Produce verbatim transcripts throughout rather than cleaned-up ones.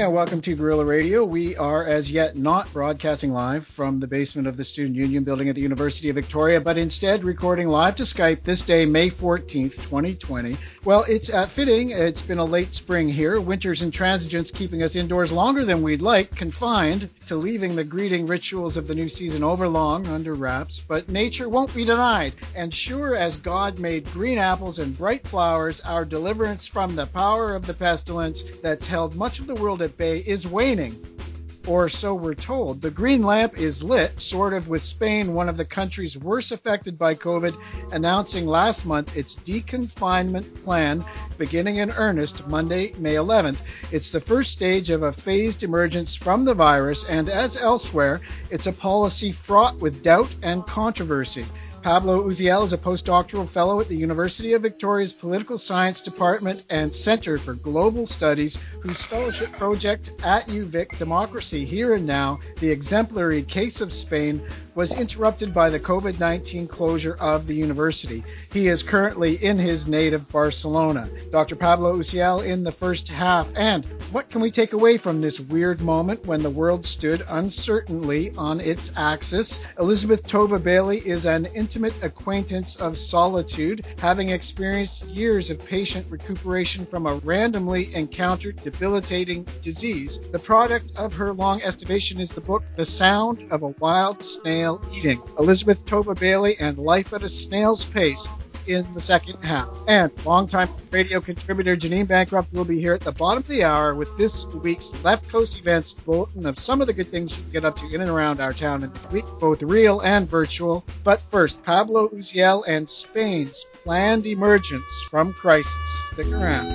Yeah, welcome to Guerrilla Radio. We are as yet not broadcasting live from the basement of the Student Union building at the University of Victoria, but instead recording live to Skype this day, May fourteenth, twenty twenty. Well, it's uh, fitting. It's been a late spring here. Winter's intransigence keeping us indoors longer than we'd like, confined to leaving the greeting rituals of the new season overlong under wraps, but nature won't be denied. And sure as God made green apples and bright flowers, our deliverance from the power of the pestilence that's held much of the world at bay is waning, or so we're told. The green lamp is lit, sort of, with Spain, one of the countries worst affected by COVID, announcing last month its deconfinement plan beginning in earnest Monday, May eleventh. It's the first stage of a phased emergence from the virus, and as elsewhere, it's a policy fraught with doubt and controversy. Pablo Uziel is a postdoctoral fellow at the University of Victoria's Political Science Department and Center for Global Studies, whose fellowship project at U Vic, Democracy Here and Now, the exemplary case of Spain, was interrupted by the COVID nineteen closure of the university. He is currently in his native Barcelona. Doctor Pablo Uziel in the first half. And what can we take away from this weird moment when the world stood uncertainly on its axis? Elizabeth Tova Bailey is an intimate acquaintance of solitude, having experienced years of patient recuperation from a randomly encountered debilitating disease. The product of her long estivation is the book The Sound of a Wild Snail Eating. Elizabeth Tova Bailey and Life at a Snail's Pace in the second half. And longtime radio contributor Janine Bancroft will be here at the bottom of the hour with this week's Left Coast Events bulletin of some of the good things you can get up to in and around our town in the week, both real and virtual. But first, Pablo Uziel and Spain's planned emergence from crisis. Stick around.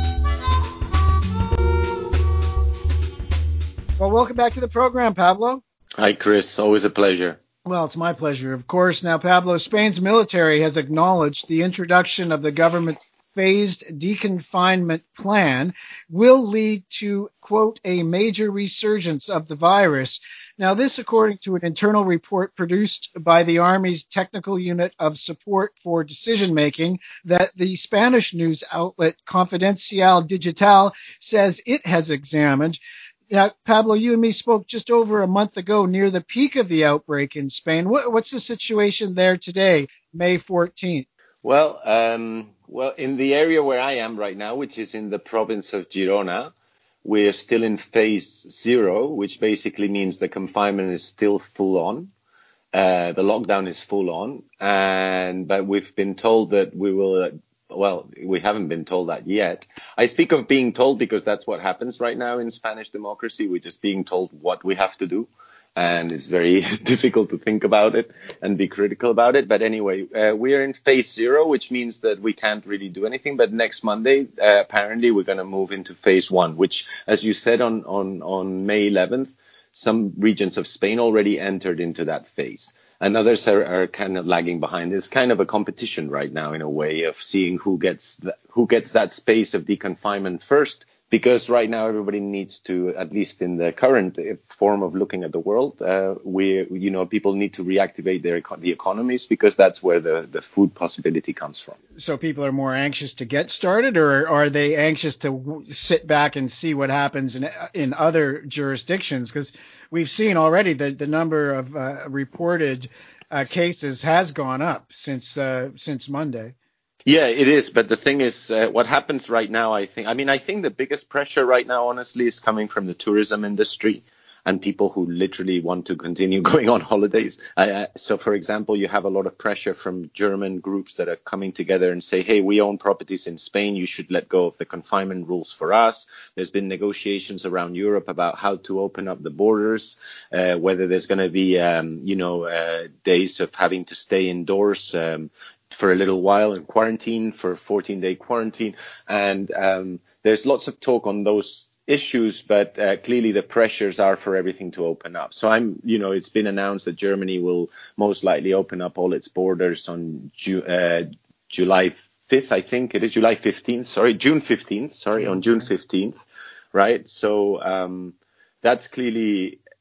Well, welcome back to the program, Pablo. Hi, Chris. Always a pleasure. Well, it's my pleasure, of course. Now, Pablo, Spain's military has acknowledged the introduction of the government's phased deconfinement plan will lead to, quote, a major resurgence of the virus. Now, this, according to an internal report produced by the Army's Technical Unit of Support for Decision-Making that the Spanish news outlet Confidencial Digital says it has examined. Now, Pablo, you and me spoke just over a month ago near the peak of the outbreak in Spain. What, what's the situation there today, May fourteenth? Well, um, well, in the area where I am right now, which is in the province of Girona, we're still in phase zero, which basically means the confinement is still full on. Uh, the lockdown is full on. And but we've been told that we will... Uh, Well, we haven't been told that yet. I speak of being told because that's what happens right now in Spanish democracy. We're just being told what we have to do. And it's very difficult to think about it and be critical about it. But anyway, uh, we are in phase zero, which means that we can't really do anything. But next Monday, uh, apparently, we're going to move into phase one, which, as you said, on, on, on May eleventh, some regions of Spain already entered into that phase. And others are, are kind of lagging behind. It's kind of a competition right now in a way of seeing who gets the, who gets that space of deconfinement first, because right now everybody needs to, at least in the current form of looking at the world, uh, we, you know, people need to reactivate their the economies because that's where the, the food possibility comes from. So people are more anxious to get started, or are they anxious to w- sit back and see what happens in in other jurisdictions? Because we've seen already that the number of uh, reported uh, cases has gone up since uh, since Monday. Yeah, it is. But the thing is, uh, what happens right now, I think, I mean, I think the biggest pressure right now, honestly, is coming from the tourism industry and people who literally want to continue going on holidays. Uh, so, for example, you have a lot of pressure from German groups that are coming together and say, hey, we own properties in Spain. You should let go of the confinement rules for us. There's been negotiations around Europe about how to open up the borders, uh, whether there's going to be, um, you know, uh, days of having to stay indoors, um, for a little while in quarantine, for fourteen day quarantine. And um, there's lots of talk on those issues, but uh, clearly the pressures are for everything to open up. So I'm, you know, it's been announced that Germany will most likely open up all its borders on Ju- uh, July fifth, I think it is July fifteenth, sorry, June fifteenth, sorry, on June fifteenth, right? So um, that's clearly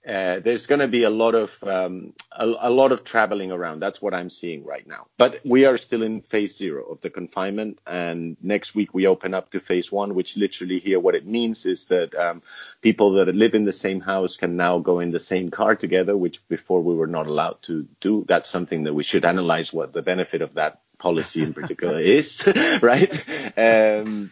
uh, there's going to be a lot of um, a, a lot of traveling around. That's what I'm seeing right now. But we are still in phase zero of the confinement, and next week we open up to phase one, which literally here what it means is that um, people that live in the same house can now go in the same car together, which before we were not allowed to do. That's something that we should analyze what the benefit of that policy in particular is, right? Um,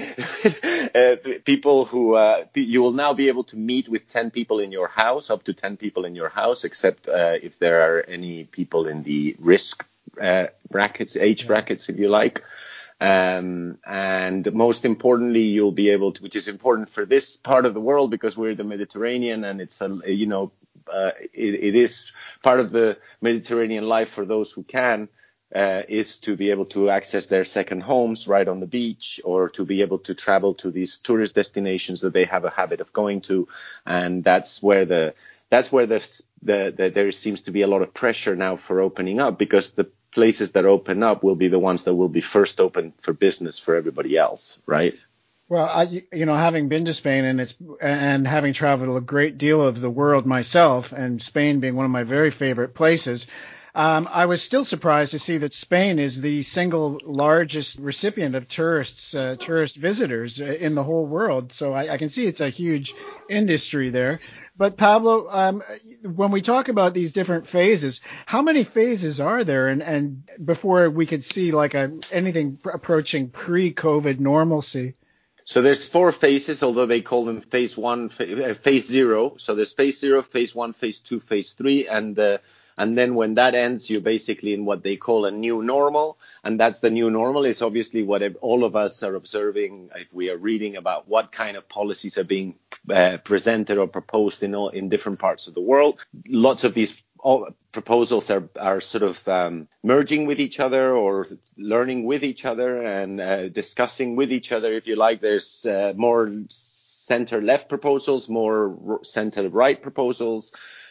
uh, people who, uh, you will now be able to meet with ten people in your house, up to ten people in your house, except uh, if there are any people in the risk uh, brackets, age yeah. brackets, if you like. Um, and most importantly, you'll be able to, which is important for this part of the world because we're the Mediterranean and it's a, you know, uh, it, it is part of the Mediterranean life for those who can. Uh, is to be able to access their second homes right on the beach, or to be able to travel to these tourist destinations that they have a habit of going to, and that's where the that's where the, the, the there seems to be a lot of pressure now for opening up, because the places that open up will be the ones that will be first open for business for everybody else, right? Well, I, you know, having been to Spain and it's and having traveled a great deal of the world myself, and Spain being one of my very favorite places. Um, I was still surprised to see that Spain is the single largest recipient of tourists, uh, tourist visitors in the whole world. So I, I can see it's a huge industry there. But Pablo, um, when we talk about these different phases, how many phases are there? And, and before we could see like a, anything approaching pre-COVID normalcy? So there's four phases, although they call them phase one, phase zero. So there's phase zero, phase one, phase two, phase three, and uh, and then when that ends, you're basically in what they call a new normal, and that's the new normal. Is obviously what all of us are observing if we are reading about what kind of policies are being uh, presented or proposed in all in different parts of the world. Lots of these all proposals are, are sort of um, merging with each other or learning with each other and uh, discussing with each other, if you like. There's uh, more center-left proposals, more center-right proposals.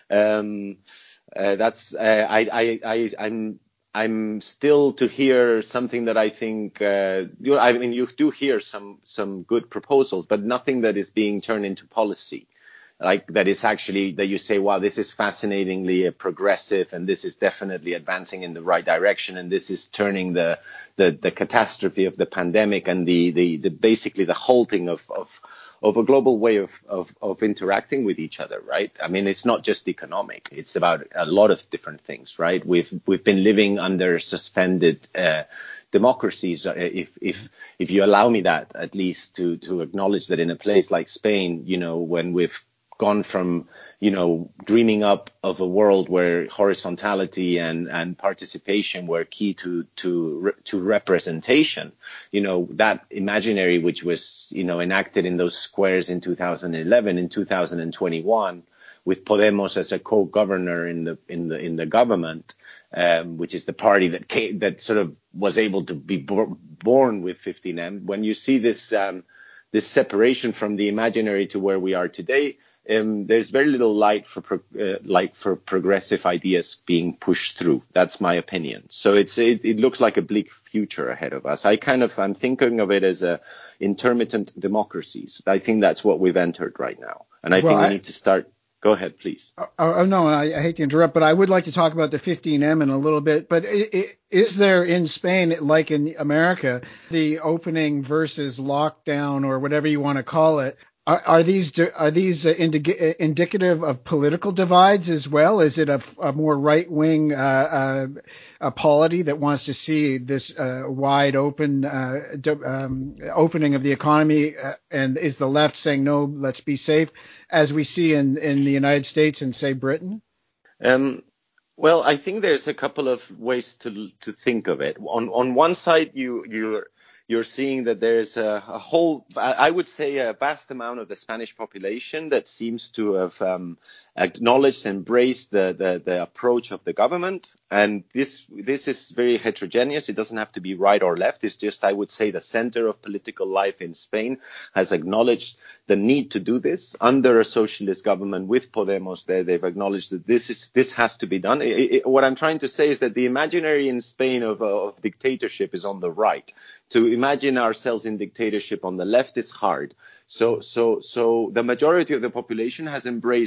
Um, uh, that's uh, I, I, I, I'm I'm still to hear something that I think uh, you, I mean you do hear some some good proposals, but nothing that is being turned into policy. Like that is actually that you say, wow, this is fascinatingly progressive, and this is definitely advancing in the right direction, and this is turning the the, the catastrophe of the pandemic and the, the, the basically the halting of, of of a global way of, of of interacting with each other, right? I mean, it's not just economic; it's about a lot of different things, right? We've we've been living under suspended uh, democracies. If if if you allow me that, at least to to acknowledge that in a place like Spain, you know, when we've gone from, you know, dreaming up of a world where horizontality and, and participation were key to, to, to representation, you know, that imaginary which was, you know, enacted in those squares in two thousand eleven, in two thousand twenty-one, with Podemos as a co-governor in the, in the, in the government, um, which is the party that came, that sort of was able to be bo- born with fifteen M. When you see this, um, this separation from the imaginary to where we are today, Um, there's very little light for pro- uh, light for progressive ideas being pushed through. That's my opinion. So it's it, it looks like a bleak future ahead of us. I kind of I'm thinking of it as a intermittent democracies. I think that's what we've entered right now, and I well, think we I, need to start. Go ahead, please. Oh, oh no, I, I hate to interrupt, but I would like to talk about the fifteen M in a little bit. But it, it, is there in Spain, like in America, the opening versus lockdown or whatever you want to call it? Are, are these are these uh, indi- indicative of political divides as well? Is it a, a more right wing uh, uh, a polity that wants to see this uh, wide open uh, d- um, opening of the economy, uh, and is the left saying no, let's be safe, as we see in, in the United States and say Britain? Um, well, I think there's a couple of ways to to think of it. On on one side, you you're you're seeing that there's a, a whole, I would say, a vast amount of the Spanish population that seems to have um, acknowledged, embraced the, the, the approach of the government. And this this is very heterogeneous. It doesn't have to be right or left. It's just, I would say, the center of political life in Spain has acknowledged the need to do this. Under a socialist government with Podemos there, they've acknowledged that this is this has to be done. It, it, what I'm trying to say is that the imaginary in Spain of, of dictatorship is on the right. To imagine ourselves in dictatorship on the left is hard. So, so, so the majority of the population has embraced the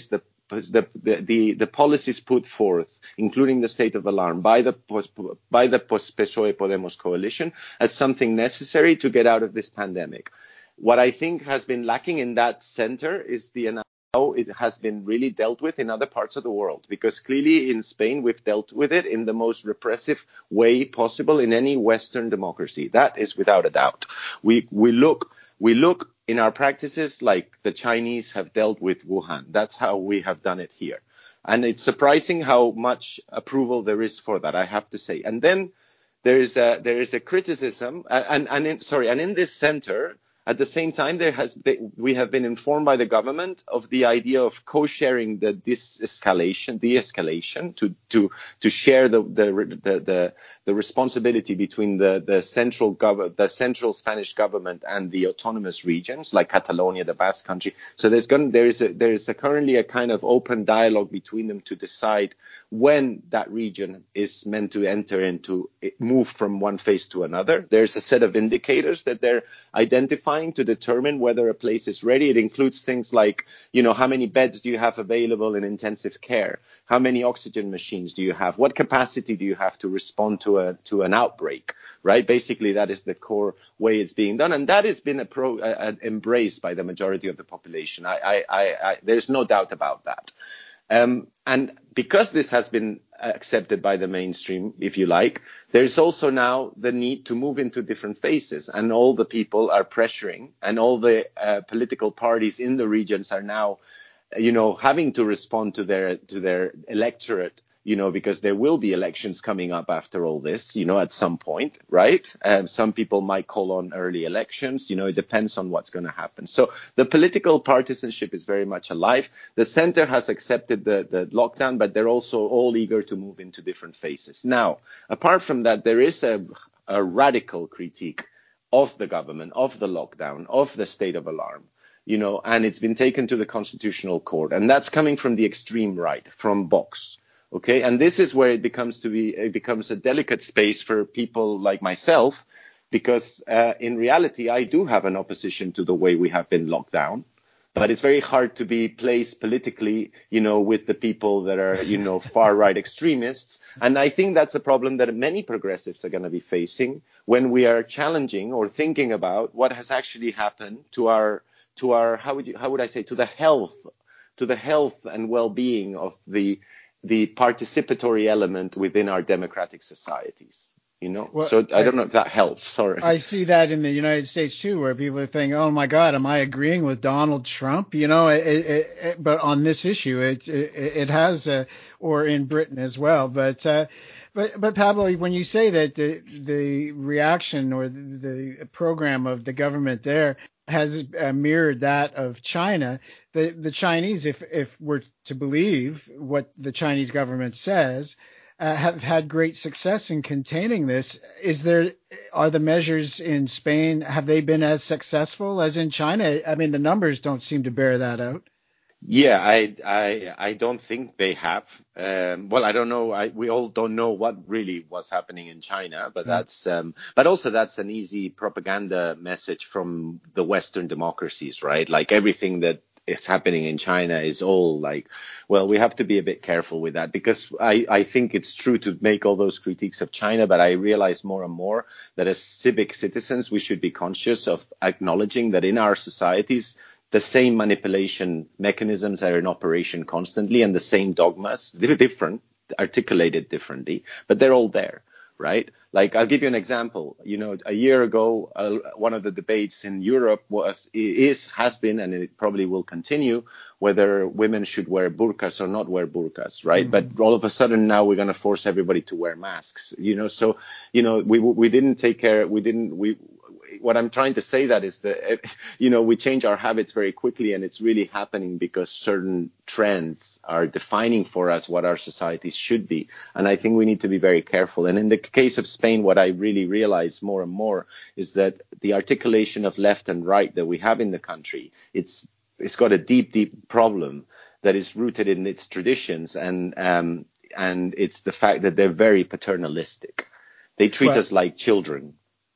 the, the, the, the policies put forth, including the state of alarm by the, by the P S O E Podemos coalition as something necessary to get out of this pandemic. What I think has been lacking in that center is the how it has been really dealt with in other parts of the world, because clearly in Spain we've dealt with it in the most repressive way possible in any Western democracy. That is without a doubt. We we look we look in our practices like the Chinese have dealt with Wuhan. That's how we have done it here. And it's surprising how much approval there is for that, I have to say. And then there is a there is a criticism and and in, sorry, and in this center, at the same time, there has been, we have been informed by the government of the idea of co-sharing the de-escalation, de-escalation to, to, to share the, the, the, the, the responsibility between the, the central gov- the central Spanish government and the autonomous regions like Catalonia, the Basque Country. So there's going, there is a, there is a currently a kind of open dialogue between them to decide when that region is meant to enter into, move from one phase to another. There's a set of indicators that they're identifying to determine whether a place is ready. It includes things like, you know, how many beds do you have available in intensive care? How many oxygen machines do you have? What capacity do you have to respond to a to an outbreak? Right? Basically, that is the core way it's being done, and that has been a pro, uh, embraced by the majority of the population. I, I, I, I, there's no doubt about that. Um, and because this has been accepted by the mainstream, if you like, there's also now the need to move into different phases, and all the people are pressuring, and all the uh, political parties in the regions are now, you know, having to respond to their to their electorate, you know, because there will be elections coming up after all this, you know, at some point, right? Um, some people might call on early elections, you know, it depends on what's going to happen. So the political partisanship is very much alive. The center has accepted the, the lockdown, but they're also all eager to move into different phases. Now, apart from that, there is a, a radical critique of the government, of the lockdown, of the state of alarm. You know, and it's been taken to the Constitutional Court, and that's coming from the extreme right, from Vox. Okay, and this is where it becomes to be, it becomes a delicate space for people like myself, because uh, in reality, I do have an opposition to the way we have been locked down, but it's very hard to be placed politically, you know, with the people that are, you know, far right extremists. And I think that's a problem that many progressives are going to be facing when we are challenging or thinking about what has actually happened to our, to our, how would you, how would I say, to the health, to the health and well-being of the the participatory element within our democratic societies, you know? Well, so I don't know if that helps. Sorry. I see that in the United States too, where people are thinking, oh my God, am I agreeing with Donald Trump? You know, it, it, it, but on this issue, it, it, it has, uh, or in Britain as well. But, uh, but, but Pablo, when you say that the, the reaction or the, the program of the government there has uh, mirrored that of China, the, the Chinese, if, if we're to believe what the Chinese government says, uh, have had great success in containing this. Is there, are the measures in Spain, have they been as successful as in China? I mean, the numbers don't seem to bear that out. Yeah, I, I, I don't think they have. Um, well, I don't know. I, we all don't know what really was happening in China, but mm. that's, um, but also that's an easy propaganda message from the Western democracies, right? Like everything that is happening in China is all like, well, we have to be a bit careful with that, because I, I think it's true to make all those critiques of China, but I realize more and more that as civic citizens, we should be conscious of acknowledging that in our societies, the same manipulation mechanisms are in operation constantly, and the same dogmas, they're different, articulated differently, but they're all there, right? Like, I'll give you an example. You know, a year ago, uh, one of the debates in Europe was, is, has been, and it probably will continue, whether women should wear burqas or not wear burqas, right? Mm-hmm. But all of a sudden now we're going to force everybody to wear masks, you know? So, you know, we, we didn't take care, we didn't, we, what I'm trying to say that is that, you know, we change our habits very quickly, and it's really happening because certain trends are defining for us what our societies should be. And I think we need to be very careful. And in the case of Spain, what I really realize more and more is that the articulation of left and right that we have in the country, it's, it's got a deep, deep problem that is rooted in its traditions. And, um, and it's the fact that they're very paternalistic. They treat well, us like children.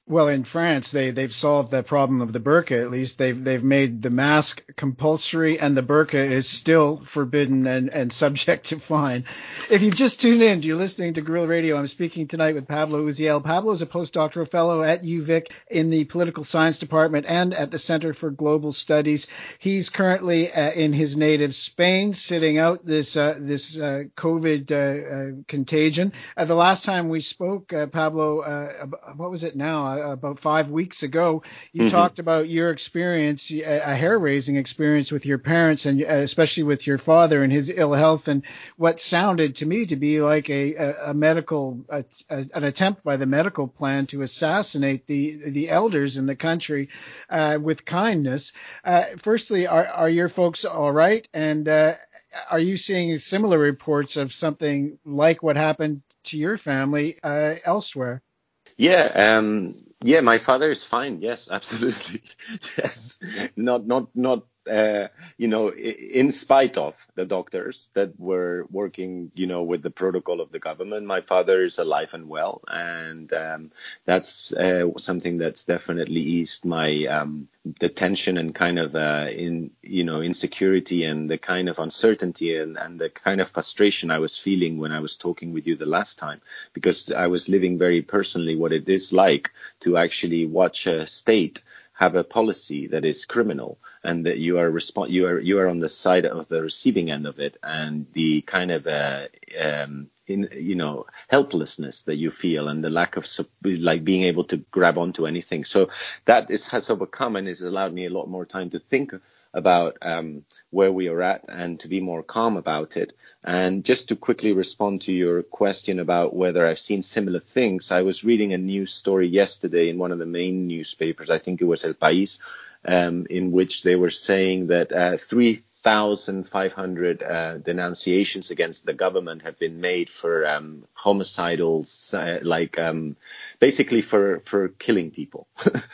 Well, in France, they they've solved the problem of the burqa. At least they've they've made the mask compulsory, and the burqa is still forbidden and, and subject to fine. If you've just tuned in, you're listening to Guerrilla Radio. I'm speaking tonight with Pablo Uziel. Pablo is a postdoctoral fellow at U Vic in the Political Science Department and at the Center for Global Studies. He's currently uh, in his native Spain, sitting out this uh, this uh, COVID uh, uh, contagion. Uh, the last time we spoke, uh, Pablo, uh, what was it now? Uh, about five weeks ago, you mm-hmm. talked about your experience, a hair-raising experience with your parents, and especially with your father and his ill health, and what sounded to me to be like a, a, a medical, a, a, an attempt by the medical plan to assassinate the the elders in the country uh, with kindness. Uh, firstly, are, are your folks all right? And uh, are you seeing similar reports of something like what happened to your family uh, elsewhere? Yeah, um, yeah, my father is fine. Yes, absolutely. Yes, not, not, not, uh, you know, in spite of the doctors that were working, you know, with the protocol of the government, my father is alive and well. And, um, that's, uh, something that's definitely eased my, um, the tension and kind of, uh, in, you know, insecurity and the kind of uncertainty and, and the kind of frustration I was feeling when I was talking with you the last time, because I was living very personally what it is like to actually watch a state have a policy that is criminal, and that you are resp- you are you are on the side of the receiving end of it, and the kind of uh, um, in you know helplessness that you feel, and the lack of like being able to grab onto anything. So that is has overcome and has allowed me a lot more time to think about um, where we are at and to be more calm about it. And just to quickly respond to your question about whether I've seen similar things, I was reading a news story yesterday in one of the main newspapers, I think it was El País, um, in which they were saying that uh, three thousand five hundred uh, denunciations against the government have been made for um, homicidals, uh, like um, basically for, for killing people.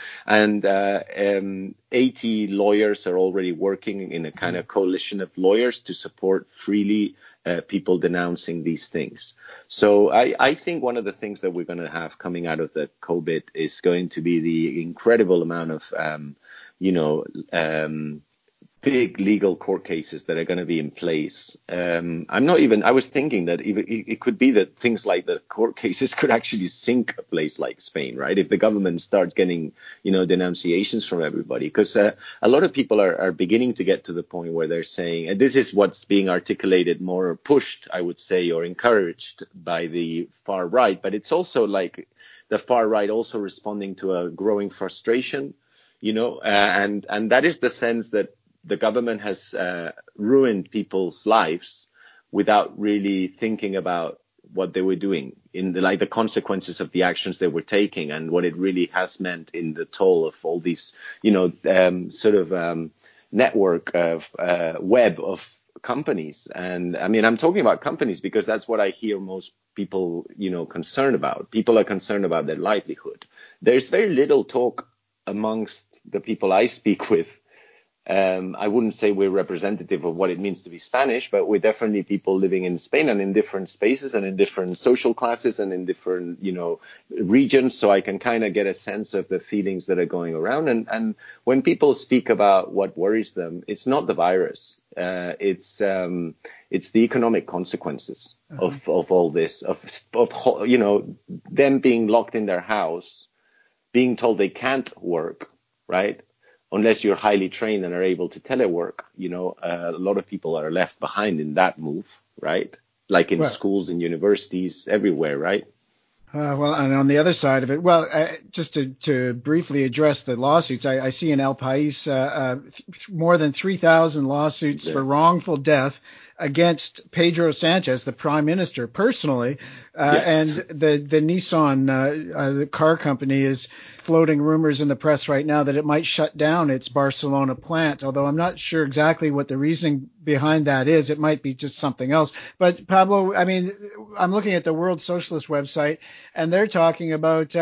And uh, um, eighty lawyers are already working in a kind of coalition of lawyers to support freely uh, people denouncing these things. So I, I think one of the things that we're going to have coming out of the COVID is going to be the incredible amount of, um, you know, um, big legal court cases that are going to be in place. Um, I'm not even, I was thinking that even, it could be that things like the court cases could actually sink a place like Spain, right? If the government starts getting, you know, denunciations from everybody, because uh, a lot of people are, are beginning to get to the point where they're saying, and this is what's being articulated more, pushed, I would say, or encouraged by the far right, but it's also like the far right also responding to a growing frustration, you know, uh, and, and that is the sense that the government has uh, ruined people's lives without really thinking about what they were doing, in the, like the consequences of the actions they were taking, and what it really has meant in the toll of all these, you know, um, sort of um, network of uh, web of companies. And I mean, I'm talking about companies because that's what I hear most people, you know, concerned about. People are concerned about their livelihood. There's very little talk amongst the people I speak with. Um, I wouldn't say we're representative of what it means to be Spanish, but we're definitely people living in Spain and in different spaces and in different social classes and in different, you know, regions. So I can kind of get a sense of the feelings that are going around. And, and when people speak about what worries them, it's not the virus. Uh, it's, um, it's the economic consequences uh-huh. of, of all this, of, of, you know, them being locked in their house, being told they can't work, right? Unless you're highly trained and are able to telework, you know, uh, a lot of people are left behind in that move, right? Like in well, schools and universities, everywhere, right? Uh, well, and on the other side of it, well, uh, just to, to briefly address the lawsuits, I, I see in El País uh, uh, th- more than three thousand lawsuits yeah. for wrongful death against Pedro Sanchez, the prime minister, personally. Uh, yes. And the, the Nissan, uh, uh, the car company, is floating rumors in the press right now that it might shut down its Barcelona plant, although I'm not sure exactly what the reasoning behind that is. It might be just something else. But Pablo, I mean, I'm looking at the World Socialist website, and they're talking about um,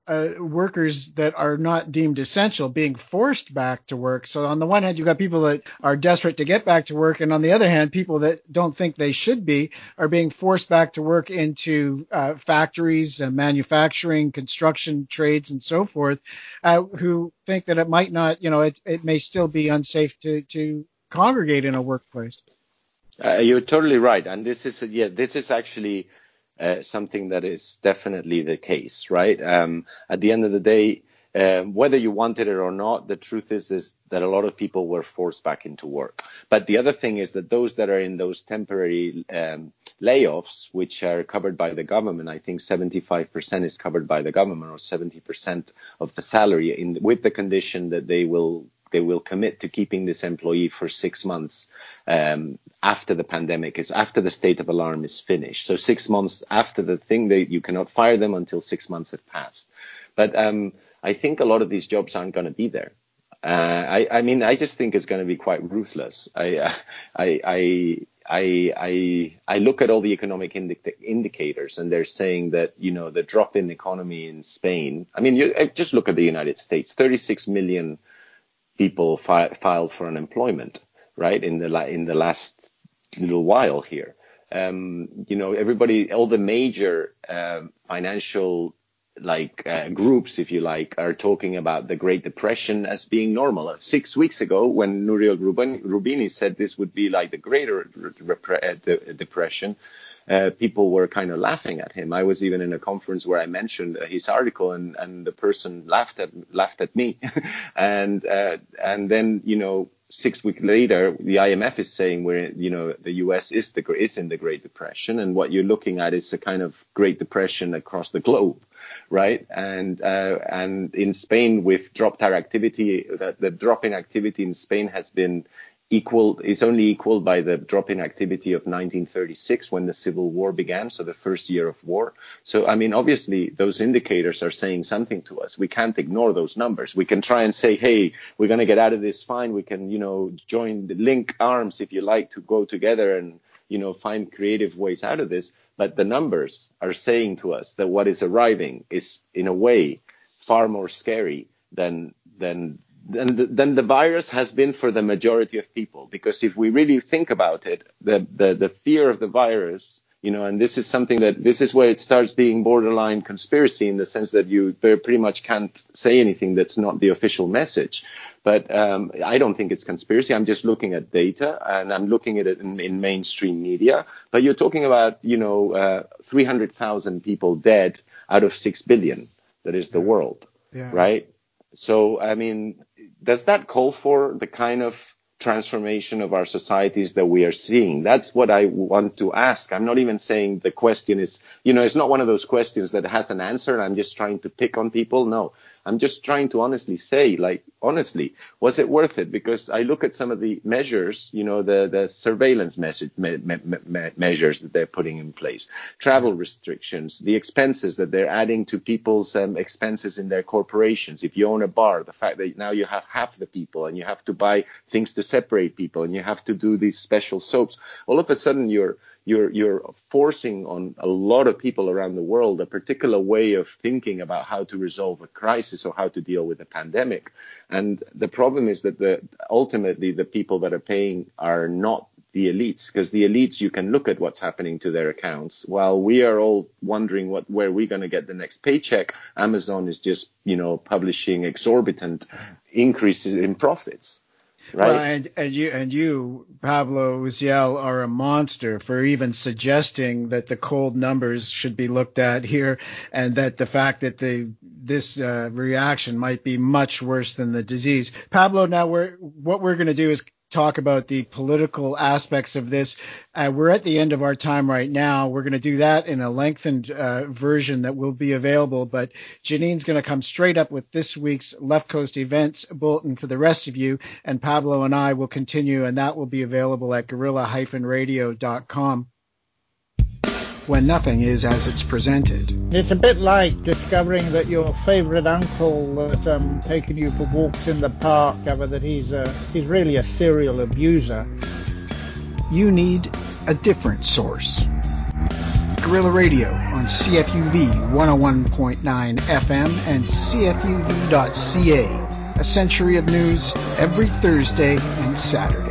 uh, workers that are not deemed essential being forced back to work. So on the one hand, you've got people that are desperate to get back to work, and on the other hand, people that don't think they should be are being forced back to work into uh, factories, uh, manufacturing, construction trades, and so forth, uh, who think that it might not, you know, it, it may still be unsafe to, to congregate in a workplace. Uh, you're totally right. And this is, yeah, this is actually uh, something that is definitely the case, right? Um, at the end of the day, um, whether you wanted it or not, the truth is, is that a lot of people were forced back into work. But the other thing is that those that are in those temporary um, layoffs, which are covered by the government, I think seventy-five percent is covered by the government, or seventy percent of the salary, in, with the condition that they will they will commit to keeping this employee for six months um, after the pandemic is, after the state of alarm is finished. So six months after the thing, they, you cannot fire them until six months have passed. But um, I think a lot of these jobs aren't going to be there. Uh, I, I mean, I just think it's going to be quite ruthless. I, I, I, I, I, I look at all the economic indi- indicators, and they're saying that, you know, the drop in economy in Spain. I mean, you just look at the United States. thirty-six million people fi- filed for unemployment, right, in the la- in the last little while here. Um, you know, everybody, all the major uh, financial like uh, groups, if you like, are talking about the Great Depression as being normal. Six weeks ago, when Nouriel Roubini said this would be like the Greater Depression, uh, people were kind of laughing at him. I was even in a conference where I mentioned uh, his article, and, and the person laughed at laughed at me. and uh, and then, you know, six weeks later, the I M F is saying we're, you know, the U S is the is in the Great Depression, and what you're looking at is a kind of Great Depression across the globe, right? And uh, and in Spain, with dropped our activity, the, the drop in activity in Spain has been equal, is only equaled by the drop in activity of nineteen thirty-six, when the Civil War began, so the first year of war. So, I mean, obviously, those indicators are saying something to us. We can't ignore those numbers. We can try and say, hey, we're going to get out of this fine. We can, you know, join, link arms, if you like, to go together and, you know, find creative ways out of this. But the numbers are saying to us that what is arriving is, in a way, far more scary than than than the, than the virus has been for the majority of people. Because if we really think about it, the, the, the fear of the virus, you know, and this is something that, this is where it starts being borderline conspiracy, in the sense that you pretty much can't say anything that's not the official message. But um, I don't think it's conspiracy. I'm just looking at data, and I'm looking at it in, in mainstream media. But you're talking about, you know, uh, three hundred thousand people dead out of six billion. That is the world, yeah. Right? So, I mean, does that call for the kind of transformation of our societies that we are seeing? That's what I want to ask. I'm not even saying the question is, you know, it's not one of those questions that has an answer and I'm just trying to pick on people. No, I'm just trying to honestly say, like, honestly, was it worth it? Because I look at some of the measures, you know, the, the surveillance message, me, me, me, measures that they're putting in place, travel restrictions, the expenses that they're adding to people's um, expenses in their corporations. If you own a bar, the fact that now you have half the people and you have to buy things to separate people and you have to do these special soaps, all of a sudden you're You're, you're forcing on a lot of people around the world a particular way of thinking about how to resolve a crisis or how to deal with a pandemic. And the problem is that the, ultimately the people that are paying are not the elites, because the elites, you can look at what's happening to their accounts. While we are all wondering what, where we're going to get the next paycheck, Amazon is just, you know, publishing exorbitant increases in profits. Right. Well, and, and you and you, Pablo Uziel, are a monster for even suggesting that the cold numbers should be looked at here, and that the fact that the this uh, reaction might be much worse than the disease. Pablo, now we're what we're going to do is talk about the political aspects of this. Uh, we're at the end of our time right now. We're going to do that in a lengthened uh, version that will be available, but Janine's going to come straight up with this week's Left Coast Events Bulletin for the rest of you, and Pablo and I will continue, and that will be available at guerrilla dash radio dot com. When nothing is as it's presented. It's a bit like discovering that your favourite uncle that's um, taking you for walks in the park, ever that he's uh, he's really a serial abuser. You need a different source. Guerrilla Radio on C F U V one oh one point nine F M and C F U V dot C A. A century of news every Thursday and Saturday.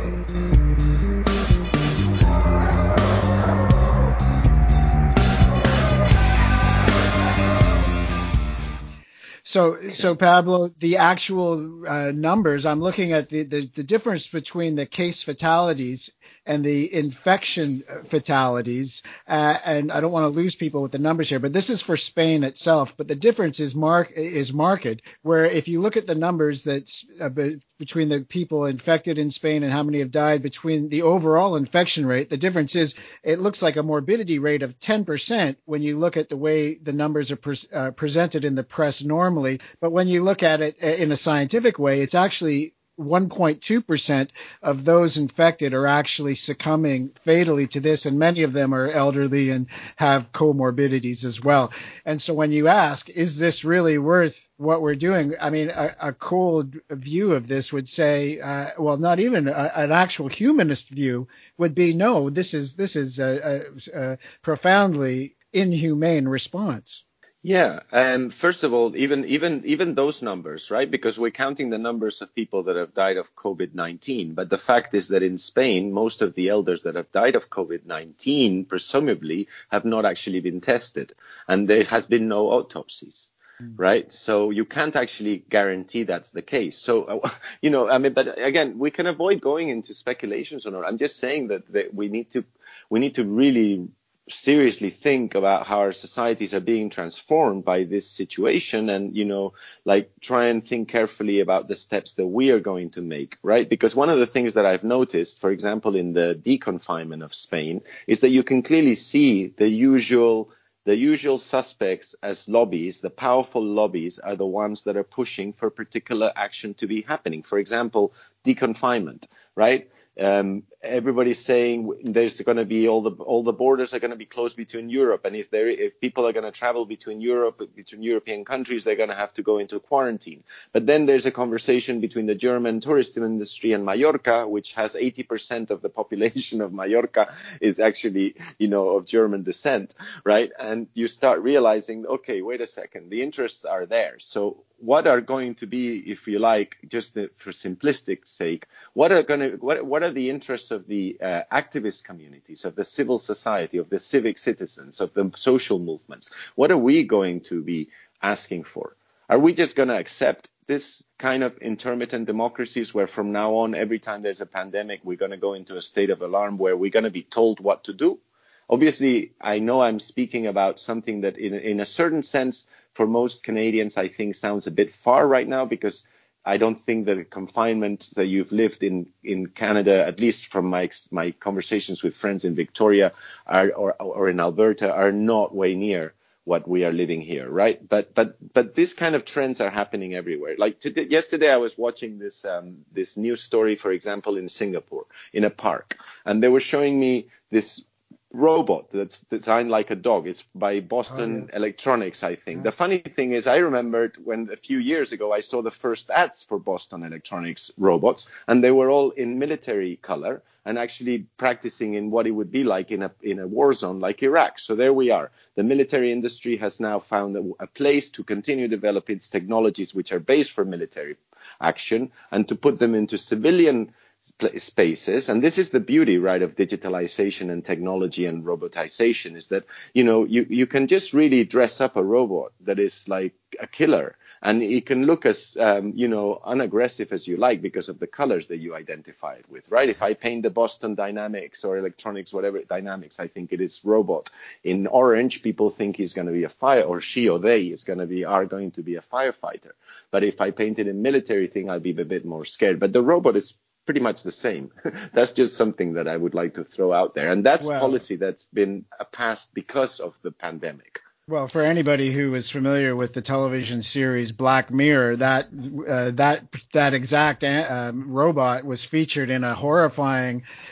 So, so Pablo, the actual uh, numbers, I'm looking at the, the, the difference between the case fatalities and the infection fatalities, uh, and I don't want to lose people with the numbers here, but this is for Spain itself. But the difference is mark is marked, where if you look at the numbers that's uh, between the people infected in Spain and how many have died, between the overall infection rate, the difference is it looks like a morbidity rate of ten percent when you look at the way the numbers are pre- uh, presented in the press normally. But when you look at it in a scientific way, it's actually one point two percent of those infected are actually succumbing fatally to this, and many of them are elderly and have comorbidities as well. And so when you ask, is this really worth what we're doing? I mean, a, a cold view of this would say, uh, well, not even a, an actual humanist view would be, no, this is this is a, a, a profoundly inhumane response. Yeah, and first of all, even even even those numbers, right? Because we're counting the numbers of people that have died of COVID nineteen, but the fact is that in Spain, most of the elders that have died of COVID nineteen, presumably, have not actually been tested, and there has been no autopsies. Right. So you can't actually guarantee that's the case. So, uh, you know, I mean, but again, we can avoid going into speculations or not. I'm just saying that, that we need to we need to really seriously think about how our societies are being transformed by this situation, and, you know, like try and think carefully about the steps that we are going to make, right? Because one of the things that I've noticed, for example, in the deconfinement of Spain, is that you can clearly see the usual The usual suspects as lobbies, the powerful lobbies, are the ones that are pushing for particular action to be happening. For example, deconfinement, right? Um, everybody's saying there's going to be all the all the borders are going to be closed between Europe, and if there if people are going to travel between Europe between European countries, they're going to have to go into quarantine. But then there's a conversation between the German tourist industry and Mallorca, which has eighty percent of the population of Mallorca is actually, you know, of German descent, right? And you start realizing, okay, wait a second, the interests are there. So what are going to be, if you like, just the, for simplistic sake, what are going to what what are the interests of the uh, activist communities, of the civil society, of the civic citizens, of the social movements? What are we going to be asking for? Are we just going to accept this kind of intermittent democracies where from now on, every time there's a pandemic, we're going to go into a state of alarm where we're going to be told what to do? Obviously, I know I'm speaking about something that in, in a certain sense, for most Canadians, I think sounds a bit far right now, because I don't think that the confinement that you've lived in, in Canada, at least from my my conversations with friends in Victoria are, or, or in Alberta, are not way near what we are living here, right? But but but this kind of trends are happening everywhere. Like today, yesterday, I was watching this um, this news story, for example, in Singapore, in a park, and they were showing me this robot that's designed like a dog. It's by Boston oh, yes. Electronics, I think. Yeah. The funny thing is, I remembered when a few years ago I saw the first ads for Boston Electronics robots, and they were all in military color and actually practicing in what it would be like in a in a war zone like Iraq. So there we are. The military industry has now found a, a place to continue develop its technologies, which are based for military action, and to put them into civilian spaces. And this is the beauty, right, of digitalization and technology and robotization, is that, you know, you, you can just really dress up a robot that is like a killer, and it can look as, um, you know, unaggressive as you like because of the colors that you identify it with, right? If I paint the Boston Dynamics or Electronics, whatever Dynamics, I think it is robot. In orange, people think he's going to be a fire, or she or they is going to be, are going to be a firefighter. But if I paint it in military thing, I'll be a bit more scared. But the robot is pretty much the same. That's just something that I would like to throw out there. And that's well, policy that's been passed because of the pandemic. Well, for anybody who is familiar with the television series Black Mirror, that uh, that that exact um, robot was featured in a horrifying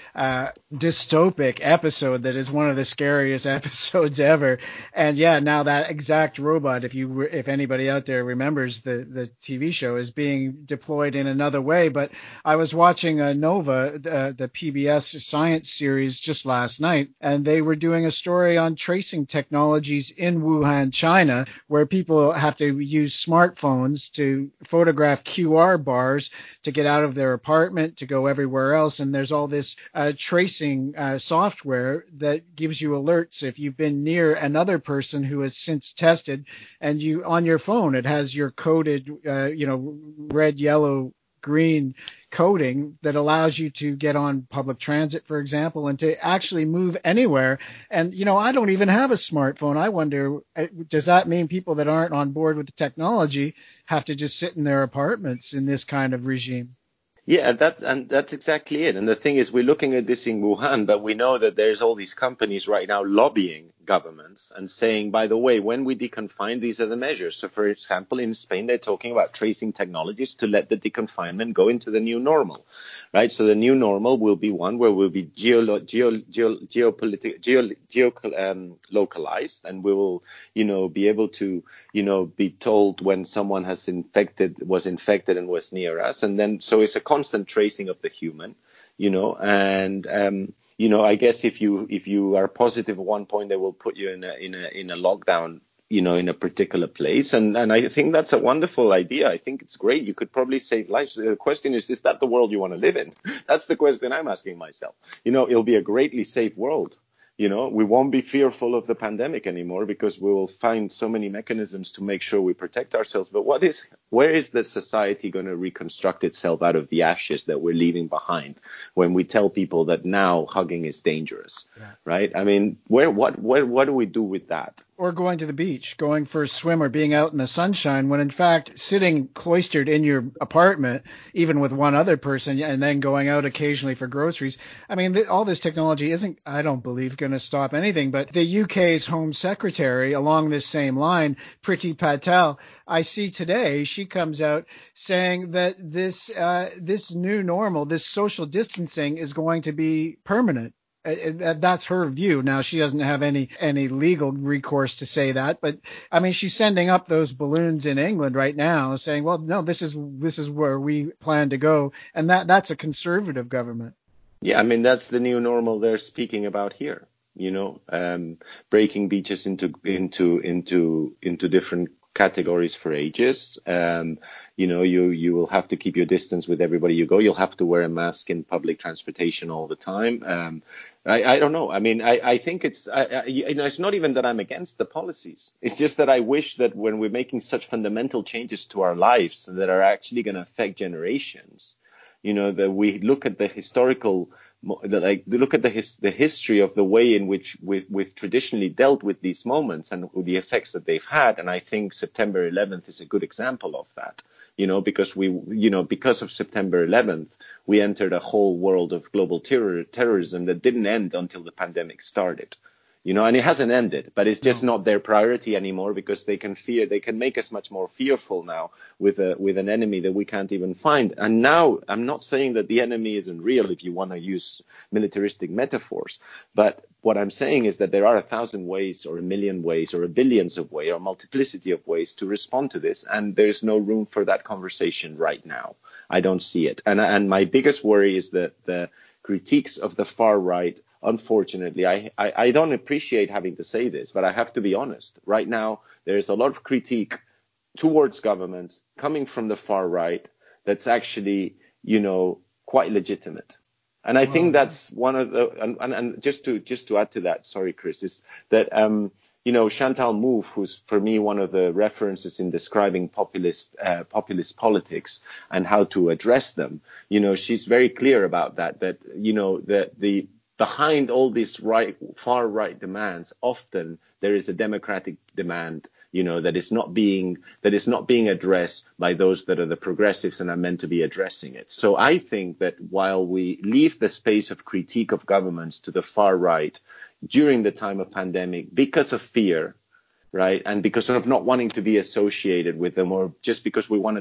uh, dystopic episode that is one of the scariest episodes ever. And yeah, now that exact robot, if you if anybody out there remembers the the T V show, is being deployed in another way. But I was watching uh, Nova, the, the P B S science series, just last night, and they were doing a story on tracing technologies in Wuhan, China, where people have to use smartphones to photograph Q R bars to get out of their apartment, to go everywhere else. And there's all this uh, tracing uh, software that gives you alerts if you've been near another person who has since tested, and you on your phone, it has your coded, uh, you know, red, yellow, green coding that allows you to get on public transit, for example, and to actually move anywhere. And, you know, I don't even have a smartphone. I wonder, does that mean people that aren't on board with the technology have to just sit in their apartments in this kind of regime? Yeah, that, and that's exactly it. And the thing is, we're looking at this in Wuhan, but we know that there's all these companies right now lobbying governments and saying, by the way, when we deconfine, these are the measures. So, for example, in Spain, they're talking about tracing technologies to let the deconfinement go into the new normal, right? So the new normal will be one where we'll be geo, geo, geo, geopolitical, geo, geo, um, localized, and we will, you know, be able to, you know, be told when someone has infected, was infected and was near us. And then, so it's a constant tracing of the human, you know, and, um, you know, I guess if you if you are positive at one point, they will put you in a in a in a lockdown, you know, in a particular place, and and I think that's a wonderful idea. I think it's great. You could probably save lives. The question is, is that the world you want to live in? That's the question I'm asking myself. You know, it'll be a greatly safe world. You know, we won't be fearful of the pandemic anymore because we will find so many mechanisms to make sure we protect ourselves. But what is, where is the society going to reconstruct itself out of the ashes that we're leaving behind when we tell people that now hugging is dangerous, yeah. right? I mean, where, what, where, what do we do with that? Or going to the beach, going for a swim, or being out in the sunshine, when in fact sitting cloistered in your apartment, even with one other person, and then going out occasionally for groceries. I mean, th- all this technology isn't, I don't believe, going to stop anything. But the U K's Home Secretary, along this same line, Priti Patel, I see today, she comes out saying that this uh, this new normal, this social distancing, is going to be permanent. Uh, that's her view. Now, she doesn't have any any legal recourse to say that, but I mean, she's sending up those balloons in England right now, saying, "Well, no, this is this is where we plan to go," and that that's a conservative government. Yeah, I mean, that's the new normal they're speaking about here. You know, um, breaking beaches into into into into different categories for ages. Um, you know, you, you will have to keep your distance with everybody you go. You'll have to wear a mask in public transportation all the time. Um, I, I don't know. I mean, I, I think it's, I, I, you know, it's not even that I'm against the policies. It's just that I wish that when we're making such fundamental changes to our lives that are actually going to affect generations, you know, that we look at the historical like look at the his, the history of the way in which we've, we've traditionally dealt with these moments and the effects that they've had. And I think September eleventh is a good example of that, you know, because we, you know, because of September eleventh, we entered a whole world of global terror, terrorism that didn't end until the pandemic started. You know, and it hasn't ended, but it's just no. not their priority anymore because they can fear, they can make us much more fearful now with a, with an enemy that we can't even find. And now I'm not saying that the enemy isn't real if you want to use militaristic metaphors, but what I'm saying is that there are a thousand ways or a million ways or a billions of ways or a multiplicity of ways to respond to this. And there's no room for that conversation right now. I don't see it. And, and my biggest worry is that the critiques of the far right, unfortunately, I, I, I don't appreciate having to say this, but I have to be honest. Right now, there's a lot of critique towards governments coming from the far right that's actually, you know, quite legitimate. And I think that's one of the, and, and, and just to, just to add to that, sorry, Chris, is that, um, you know, Chantal Mouffe, who's for me one of the references in describing populist, uh, populist politics and how to address them, you know, she's very clear about that, that, you know, that the, behind all these right, far right demands, often there is a democratic demand, you know, that is not being, that is not being addressed by those that are the progressives and are meant to be addressing it. So I think that while we leave the space of critique of governments to the far right during the time of pandemic because of fear, right, and because of not wanting to be associated with them, or just because we want to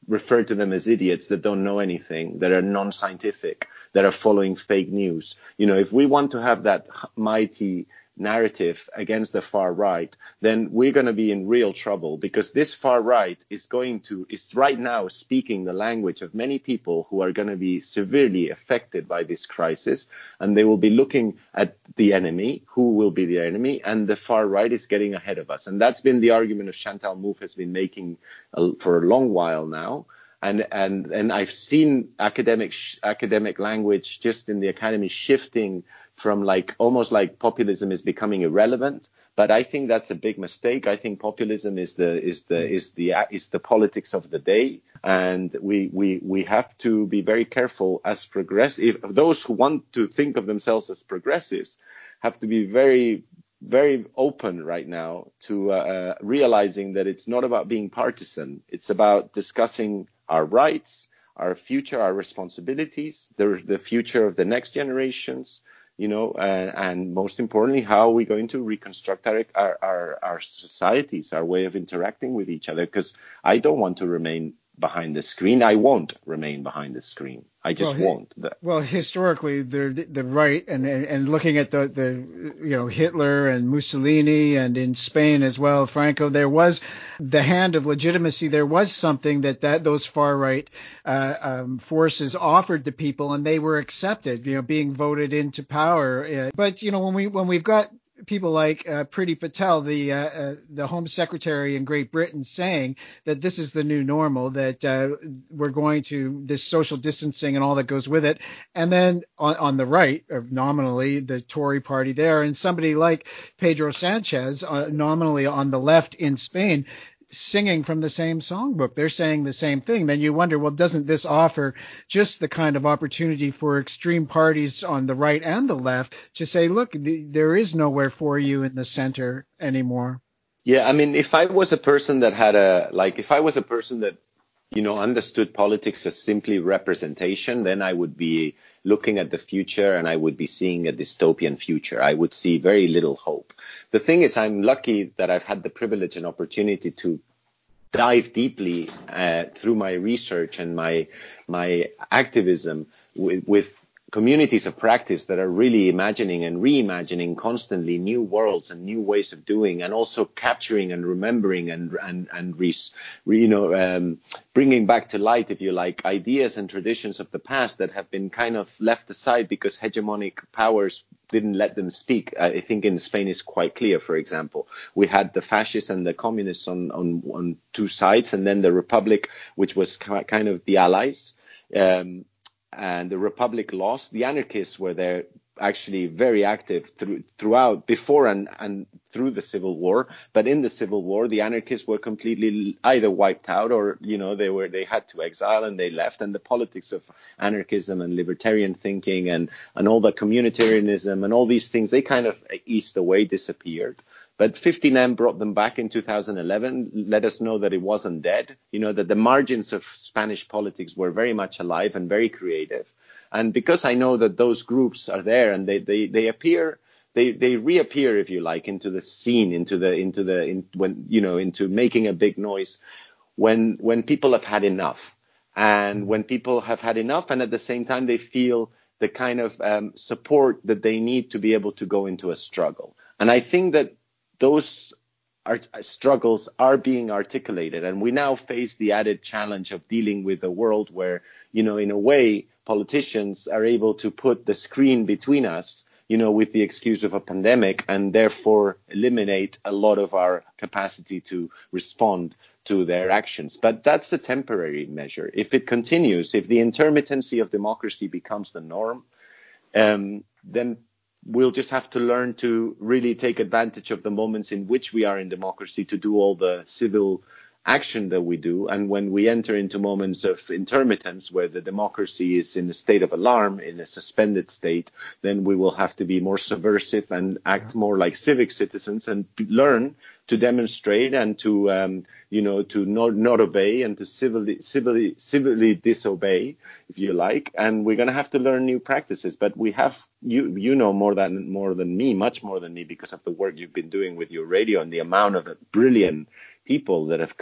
refer to them as idiots that don't know anything, that are non-scientific, that are following fake news. You know, if we want to have that mighty narrative against the far right, then we're going to be in real trouble, because this far right is going to, is right now speaking the language of many people who are going to be severely affected by this crisis, and they will be looking at the enemy, who will be the enemy, and the far right is getting ahead of us. And that's been the argument of Chantal Mouffe has been making uh, for a long while now. And, and, and I've seen academic, sh- academic language just in the academy shifting from like, almost like populism is becoming irrelevant. But I think that's a big mistake. I think populism is the, is the, is the, is the politics of the day. And we, we, we have to be very careful as progressive. Those who want to think of themselves as progressives have to be very, very open right now to uh, realizing that it's not about being partisan. It's about discussing our rights, our future, our responsibilities, the, the future of the next generations, you know, uh, and most importantly, how are we going to reconstruct our, our, our, our societies, our way of interacting with each other? Because I don't want to remain behind the screen. I won't remain behind the screen. I just well, won't. Well, historically, the the right and, and and looking at the the you know Hitler and Mussolini, and in Spain as well, Franco, there was the hand of legitimacy. There was something that that those far right uh, um, forces offered to people, and they were accepted. You know, being voted into power. Uh, but you know, when we when we've got people like uh, Priti Patel, the uh, uh, the Home Secretary in Great Britain, saying that this is the new normal, that uh, we're going to this social distancing and all that goes with it. And then on, on the right, or nominally the Tory party there, and somebody like Pedro Sanchez, uh, nominally on the left in Spain, singing from the same songbook. They're saying the same thing. Then you wonder, well, doesn't this offer just the kind of opportunity for extreme parties on the right and the left to say, look, the, there is nowhere for you in the center anymore? Yeah, I mean, if I was a person that had a, like, if I was a person that, you know, understood politics as simply representation, then I would be looking at the future and I would be seeing a dystopian future. I would see very little hope. The thing is, I'm lucky that I've had the privilege and opportunity to dive deeply uh, through my research and my my activism with, with communities of practice that are really imagining and reimagining constantly new worlds and new ways of doing, and also capturing and remembering and and and re, re, you know um, bringing back to light, if you like, ideas and traditions of the past that have been kind of left aside because hegemonic powers didn't let them speak. I think in Spain is quite clear. For example, we had the fascists and the communists on on, on two sides, and then the Republic, which was kind of the allies. Um, And the Republic lost. The anarchists were there, actually very active through, throughout, before and, and through the Civil War. But in the Civil War, the anarchists were completely either wiped out, or, you know, they were they had to exile and they left. And the politics of anarchism and libertarian thinking and, and all the communitarianism and all these things, they kind of eased away, disappeared. But fifteen M brought them back in two thousand eleven, let us know that it wasn't dead, you know, that the margins of Spanish politics were very much alive and very creative. And because I know that those groups are there and they, they, they appear, they, they reappear, if you like, into the scene, into the, into the, in, when, you know, into making a big noise when, when people have had enough. And when people have had enough, and at the same time, they feel the kind of um, support that they need to be able to go into a struggle. And I think that those are, struggles are being articulated, and we now face the added challenge of dealing with a world where, you know, in a way, politicians are able to put the screen between us, you know, with the excuse of a pandemic, and therefore eliminate a lot of our capacity to respond to their actions. But that's a temporary measure. If it continues, if the intermittency of democracy becomes the norm, um, then we'll just have to learn to really take advantage of the moments in which we are in democracy to do all the civil action that we do. And when we enter into moments of intermittence where the democracy is in a state of alarm, in a suspended state, then we will have to be more subversive and act more like civic citizens and learn to demonstrate and to, um, you know, to not, not obey and to civilly, civilly, civilly disobey, if you like. And we're going to have to learn new practices. But we have, you, you know, more than, more than me, much more than me, because of the work you've been doing with your radio and the amount of brilliant people that have come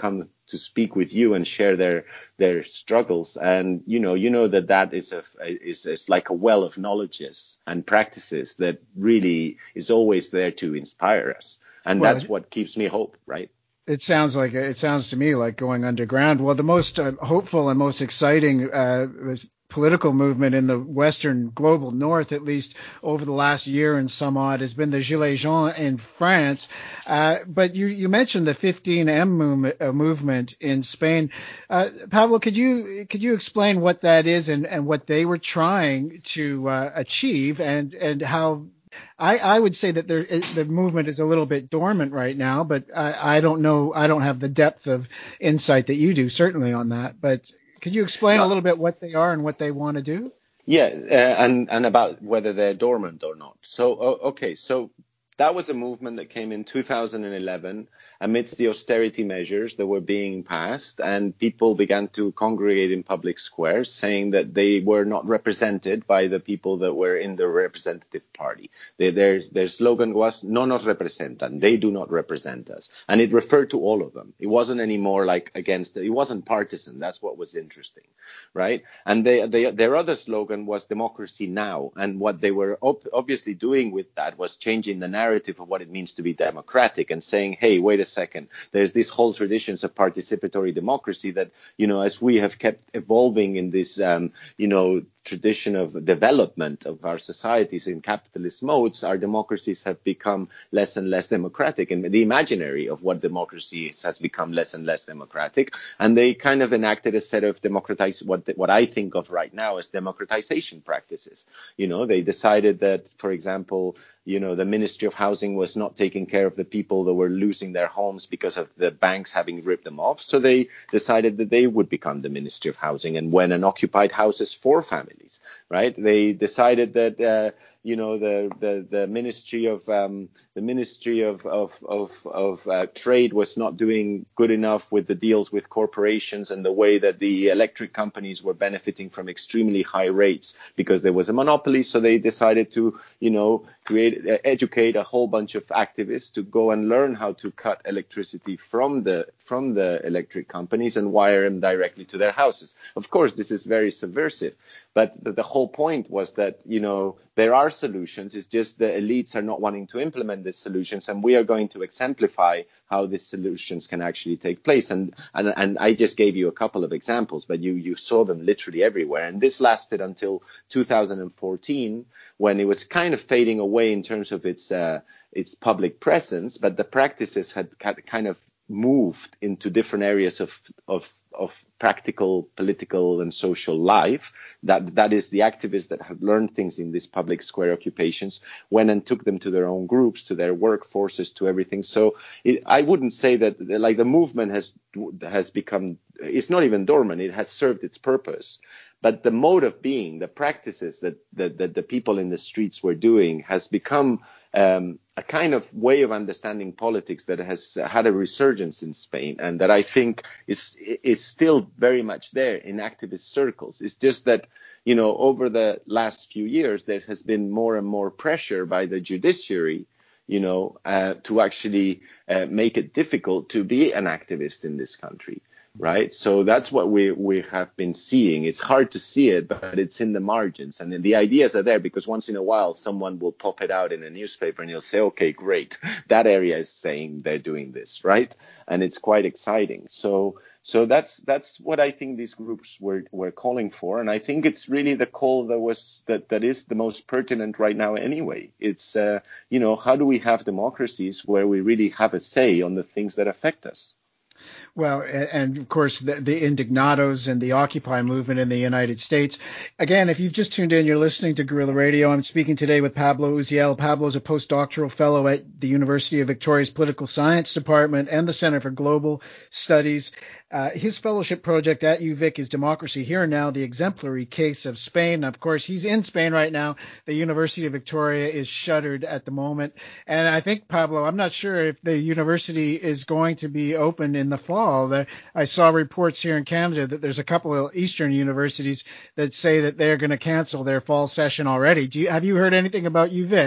to speak with you and share their their struggles. And you know, you know that that is a is is like a well of knowledges and practices that really is always there to inspire us, and well, that's what keeps me hope, right? It sounds like it sounds to me like going underground. Well, the most uh, hopeful and most exciting uh, political movement in the Western global North, at least over the last year and some odd, has been the Gilets Jaunes in France. Uh, but you, you mentioned the fifteen M movement, uh, movement in Spain. Uh, Pablo, could you could you explain what that is and, and what they were trying to uh, achieve, and and how? I, I would say that there is, the movement is a little bit dormant right now, but I, I don't know. I don't have the depth of insight that you do, certainly on that. But could you explain no. a little bit what they are and what they want to do? Yeah, uh, and and about whether they're dormant or not. So uh, okay, so that was a movement that came in two thousand eleven amidst the austerity measures that were being passed, and people began to congregate in public squares saying that they were not represented by the people that were in the representative party. They, their, their slogan was, no nos representan, they do not represent us. And it referred to all of them. It wasn't anymore like against, it wasn't partisan. That's what was interesting, right? And they, they, their other slogan was democracy now. And what they were ob- obviously doing with that was changing the narrative of what it means to be democratic and saying, hey, wait a second, there's this whole traditions of participatory democracy that, you know, as we have kept evolving in this, um, you know, tradition of development of our societies in capitalist modes, our democracies have become less and less democratic, and the imaginary of what democracy is has become less and less democratic. And they kind of enacted a set of democratize what what I think of right now as democratization practices. You know, they decided that, for example, you know, the Ministry of Housing was not taking care of the people that were losing their homes because of the banks having ripped them off. So they decided that they would become the Ministry of Housing and when and occupied houses for families, right? They decided that, uh, you know, the, the, the Ministry of, um, the Ministry of, of, of, of uh, Trade was not doing good enough with the deals with corporations and the way that the electric companies were benefiting from extremely high rates because there was a monopoly. So they decided to, you know, create, uh, educate a whole bunch of activists to go and learn how to cut electricity from the, from the electric companies and wire them directly to their houses. Of course, this is very subversive, but the, the whole point was that, you know, there are solutions. It's just the elites are not wanting to implement these solutions, and we are going to exemplify how these solutions can actually take place. And and, and I just gave you a couple of examples, but you, you saw them literally everywhere. And this lasted until two thousand fourteen, when it was kind of fading away in terms of its uh, its public presence, but the practices had kind of moved into different areas of of of practical political and social life. That that is, the activists that have learned things in these public square occupations went and took them to their own groups, to their workforces, to everything. So it, I wouldn't say that like the movement has has become, it's not even dormant, it has served its purpose. But the mode of being, the practices that, that, that the people in the streets were doing has become um, a kind of way of understanding politics that has had a resurgence in Spain, and that I think is is still very much there in activist circles. It's just that, you know, over the last few years, there has been more and more pressure by the judiciary, you know, uh, to actually uh, make it difficult to be an activist in this country. Right. So that's what we, we have been seeing. It's hard to see it, but it's in the margins. And the ideas are there because once in a while, someone will pop it out in a newspaper and you'll say, OK, great. That area is saying they're doing this. Right. And it's quite exciting. So so that's that's what I think these groups were, were calling for. And I think it's really the call that was that, that is the most pertinent right now anyway. It's, uh, you know, how do we have democracies where we really have a say on the things that affect us? Well, and of course, the, the Indignados and the Occupy movement in the United States. Again, if you've just tuned in, you're listening to Guerrilla Radio. I'm speaking today with Pablo Uziel. Pablo is a postdoctoral fellow at the University of Victoria's Political Science Department and the Center for Global Studies. Uh, his fellowship project at U Vic is Democracy Here and Now, the Exemplary Case of Spain. Of course, he's in Spain right now. The University of Victoria is shuttered at the moment. And I think, Pablo, I'm not sure if the university is going to be open in the fall. I saw reports here in Canada that there's a couple of Eastern universities that say that they're going to cancel their fall session already. Do you, have you heard anything about U Vic?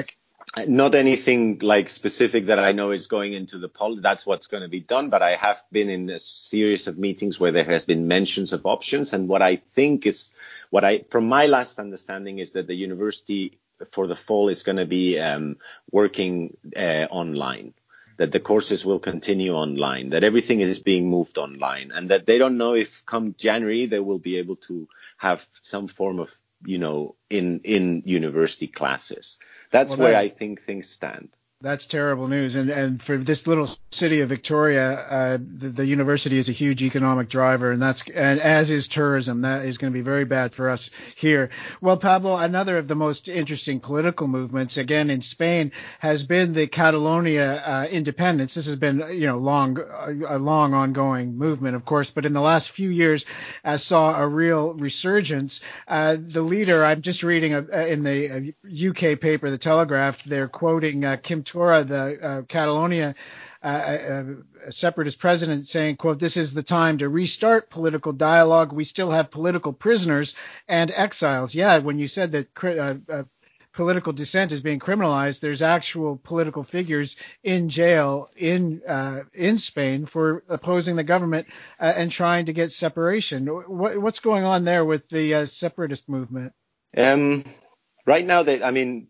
Not anything like specific that I know is going into the poll. That's what's going to be done. But I have been in a series of meetings where there has been mentions of options. And what I think is, what I, from my last understanding, is that the university for the fall is going to be um, working uh, online, that the courses will continue online, that everything is being moved online, and that they don't know if come January they will be able to have some form of, you know, in, in university classes. That's well, where that, I think things stand. That's terrible news. And and for this little city of Victoria, uh, the, the university is a huge economic driver, and that's and as is tourism. That is going to be very bad for us here. Well, Pablo, another of the most interesting political movements, again in Spain, has been the Catalonia uh, independence. This has been, you know, long a long ongoing movement, of course, but in the last few years, uh, saw a real resurgence. Uh, the leader, I'm just reading a, a, in the uh, U K paper, The Telegraph, they're quoting uh, Kim Torra, the uh, Catalonia uh, uh, separatist president, saying, quote, "This is the time to restart political dialogue. We still have political prisoners and exiles." Yeah, when you said that uh, uh, political dissent is being criminalized, there's actual political figures in jail in uh, in Spain for opposing the government uh, and trying to get separation. What, what's going on there with the uh, separatist movement? Um, right now, that I mean.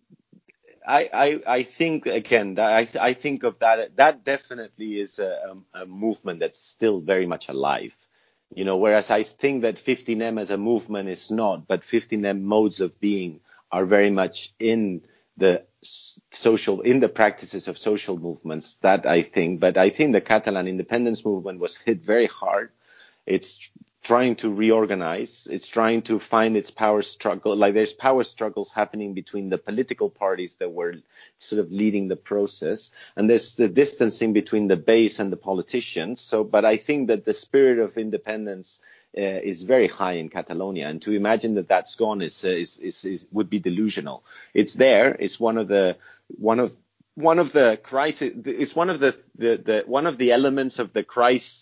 I, I, I think, again, that I, I think of that, that definitely is a, a movement that's still very much alive. You know, whereas I think that fifteen M as a movement is not, but fifteen M modes of being are very much in the social, in the practices of social movements, that I think. But I think the Catalan independence movement was hit very hard. It's trying to reorganize. It's trying to find its power struggle. Like there's power struggles happening between the political parties that were sort of leading the process. And there's the distancing between the base and the politicians. So, but I think that the spirit of independence uh, is very high in Catalonia. And to imagine that that's gone is, uh, is, is, is, would be delusional. It's there. It's one of the, one of, One of the crisis, it's one of the, the, the, one of the elements of the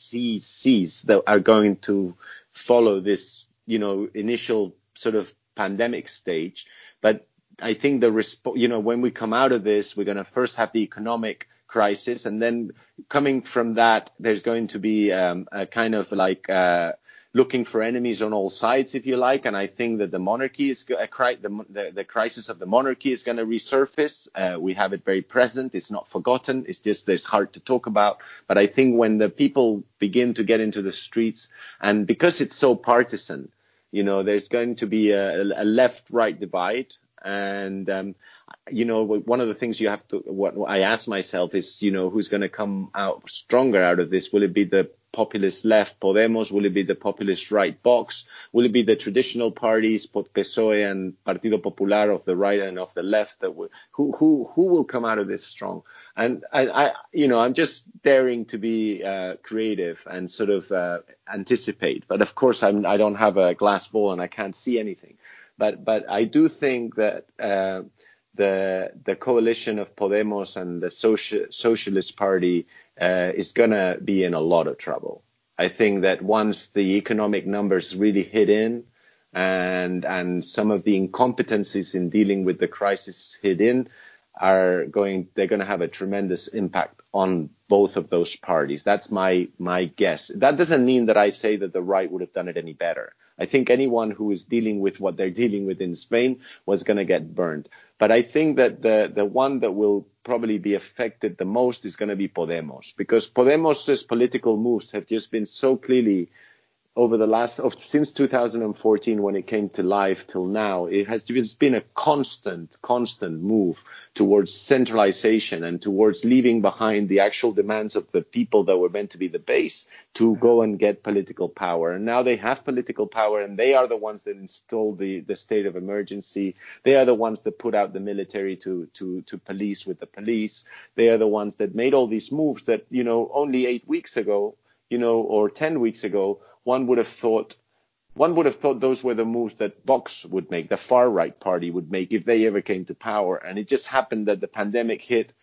crises that are going to follow this, you know, initial sort of pandemic stage. But I think the, resp- you know, when we come out of this, we're going to first have the economic crisis. And then coming from that, there's going to be um, a kind of like, uh, looking for enemies on all sides, if you like. And I think that the monarchy is a cri- the, the, the crisis of the monarchy is going to resurface. Uh, we have it very present. It's not forgotten. It's just that it's hard to talk about. But I think when the people begin to get into the streets, and because it's so partisan, you know, there's going to be a, a left-right divide. And, um, you know, one of the things you have to, what I ask myself is, you know, who's going to come out stronger out of this? Will it be the populist left, Podemos? Will it be the populist right, Vox? Will it be the traditional parties, P S O E and Partido Popular of the right and of the left? That will, who, who, who will come out of this strong? And I, I you know, I'm just daring to be uh, creative and sort of uh, anticipate. But of course, I'm, I don't have a glass ball and I can't see anything. But but I do think that uh, the the coalition of Podemos and the social, Socialist Party uh, is going to be in a lot of trouble. I think that once the economic numbers really hit in, and and some of the incompetencies in dealing with the crisis hit in, are going they're going to have a tremendous impact on both of those parties. That's my my guess. That doesn't mean that I say that the right would have done it any better. I think anyone who is dealing with what they're dealing with in Spain was going to get burned. But I think that the, the one that will probably be affected the most is going to be Podemos, because Podemos's political moves have just been so clearly over the last, of, since two thousand fourteen, when it came to life till now, it has it's been a constant, constant move towards centralization and towards leaving behind the actual demands of the people that were meant to be the base to go and get political power. And now they have political power, and they are the ones that installed the, the state of emergency. They are the ones that put out the military to, to, to police with the police. They are the ones that made all these moves that, you know, only eight weeks ago, you know, or ten weeks ago, one would have thought, one would have thought those were the moves that Vox would make, the far right party would make if they ever came to power. And it just happened that the pandemic hit.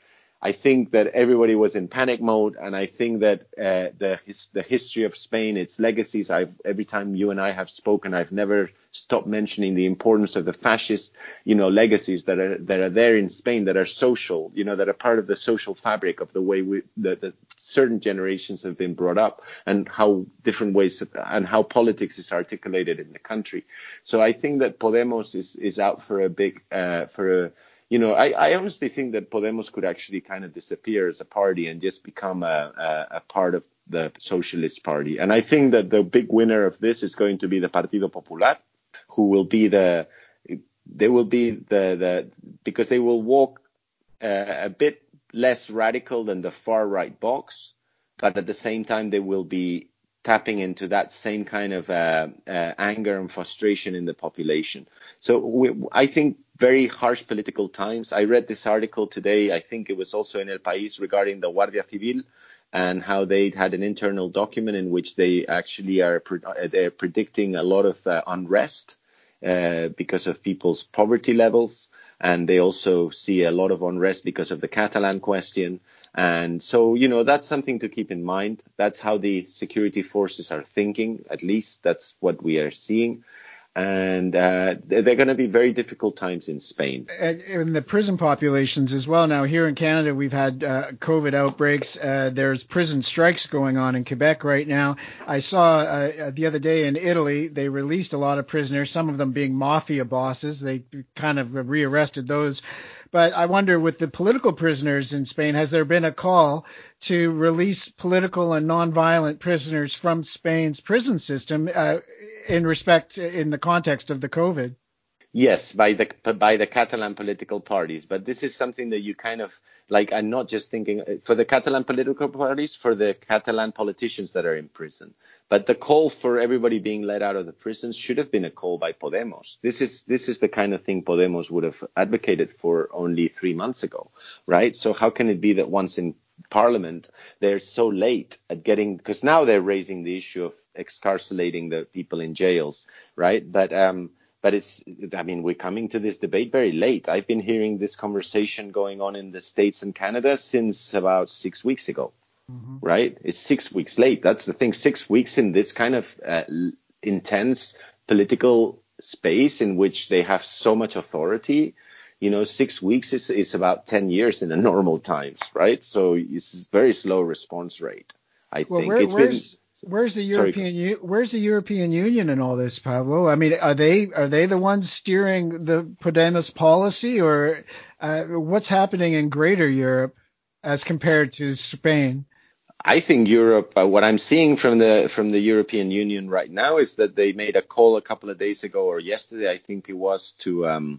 I think that everybody was in panic mode, and I think that uh, the his, the history of Spain, its legacies. I've every time you and I have spoken, I've never stopped mentioning the importance of the fascist, you know, legacies that are that are there in Spain, that are social, you know, that are part of the social fabric of the way we that, that certain generations have been brought up, and how different ways of, and how politics is articulated in the country. So I think that Podemos is is out for a big uh, for a You know, I, I honestly think that Podemos could actually kind of disappear as a party and just become a, a, a part of the Socialist Party. And I think that the big winner of this is going to be the Partido Popular, who will be the, they will be the, the because they will walk uh, a bit less radical than the far right box, but at the same time they will be tapping into that same kind of uh, uh, anger and frustration in the population. So we, I think very harsh political times. I read this article today, I think it was also in El País, regarding the Guardia Civil and how they had an internal document in which they actually are they're predicting a lot of uh, unrest uh, because of people's poverty levels. And they also see a lot of unrest because of the Catalan question. And so, you know, that's something to keep in mind. That's how the security forces are thinking. At least that's what we are seeing. And uh, they're going to be very difficult times in Spain. And in the prison populations as well. Now, here in Canada, we've had uh, COVID outbreaks. Uh, there's prison strikes going on in Quebec right now. I saw uh, the other day in Italy, they released a lot of prisoners, some of them being mafia bosses. They kind of rearrested those. But I wonder, with the political prisoners in Spain, has there been a call to release political and nonviolent prisoners from Spain's prison system uh, in respect, in the context of the COVID? Yes, by the by the Catalan political parties. But this is something that you kind of, like, I'm not just thinking for the Catalan political parties, for the Catalan politicians that are in prison. But the call for everybody being let out of the prisons should have been a call by Podemos. This is this is the kind of thing Podemos would have advocated for only three months ago, right? So how can it be that once in Parliament they're so late at getting, because now they're raising the issue of excarcerating the people in jails, right? But um. But it's, I mean, we're coming to this debate very late. I've been hearing this conversation going on in the States and Canada since about six weeks ago, mm-hmm. right? It's six weeks late. That's the thing. Six weeks in this kind of uh, intense political space in which they have so much authority. You know, six weeks is, is about ten years in the normal times, right? So it's a very slow response rate, I well, think. Where, it's where's, been, Where's the European U- Where's the European Union in all this, Pablo? I mean, are they are they the ones steering the Podemos policy, or uh, what's happening in Greater Europe as compared to Spain? I think Europe. Uh, what I'm seeing from the from the European Union right now is that they made a call a couple of days ago, or yesterday, I think it was, to um,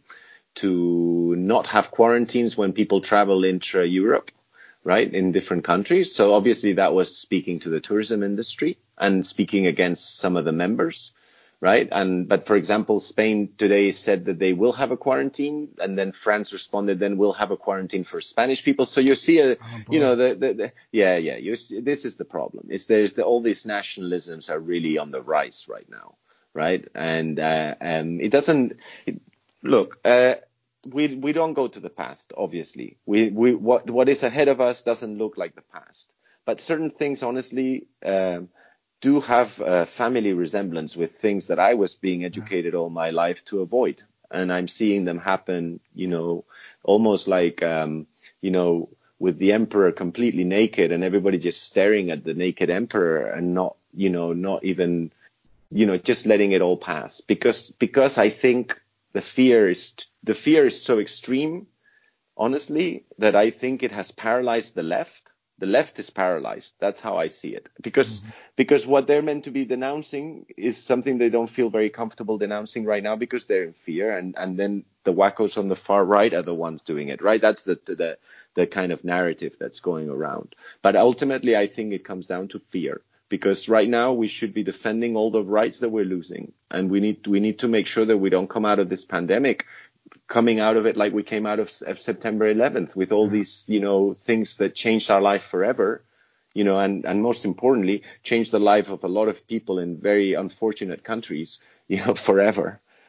to not have quarantines when people travel intra-Europe. Right, in different countries. So obviously that was speaking to the tourism industry and speaking against some of the members, right? And but for example, Spain today said that they will have a quarantine, and then France responded, then we'll have a quarantine for Spanish people. So you see, a, oh, you know, the, the, the yeah, yeah. You see, this is the problem. Is there's the, all these nationalisms are really on the rise right now, right? And uh, um, it doesn't it, look. Uh, We we don't go to the past, obviously. We we what what is ahead of us doesn't look like the past. But certain things, honestly, um, do have a family resemblance with things that I was being educated all my life to avoid, and I'm seeing them happen. You know, almost like um, you know, with the emperor completely naked and everybody just staring at the naked emperor and not, you know, not even, you know, just letting it all pass. Because because I think. The fear is the fear is so extreme, honestly, that I think it has paralyzed the left. The left is paralyzed. That's how I see it. Because mm-hmm. because what they're meant to be denouncing is something they don't feel very comfortable denouncing right now because they're in fear. And, and then the wackos on the far right are the ones doing it, right? That's the, the the kind of narrative that's going around. But ultimately, I think it comes down to fear. Because right now we should be defending all the rights that we're losing, and we need we need to make sure that we don't come out of this pandemic, coming out of it like we came out of, of September eleventh with all mm-hmm. these, you know, things that changed our life forever, you know, and and most importantly, changed the life of a lot of people in very unfortunate countries, you know, forever.